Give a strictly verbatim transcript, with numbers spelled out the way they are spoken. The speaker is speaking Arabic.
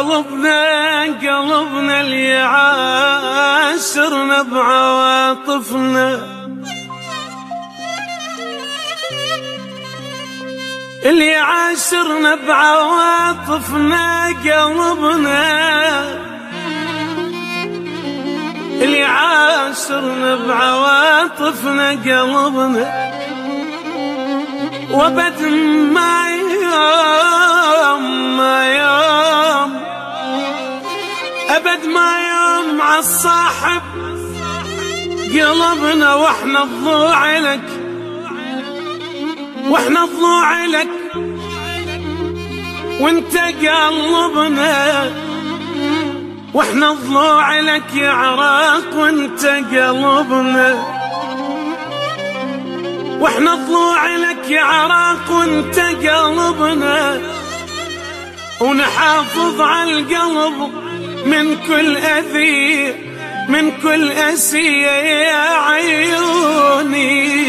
قلبنا قلبنا اللي يعاشرنا بعواطفنا، اللي يعاشرنا بعواطفنا قلبنا، اللي يعاشرنا بعواطفنا قلبنا، وابد ما يوم ما يوم ابد ما يوم عالصاحب قلبنا، واحنا الضلوع لك واحنا الضلوع لك وانت قلبنا، واحنا الضلوع لك يا عراق وانت قلبنا، واحنا الضلوع لك يا عراق وانت قلبنا، ونحافظ على القلب من كل أذية من كل أسية يا عيوني.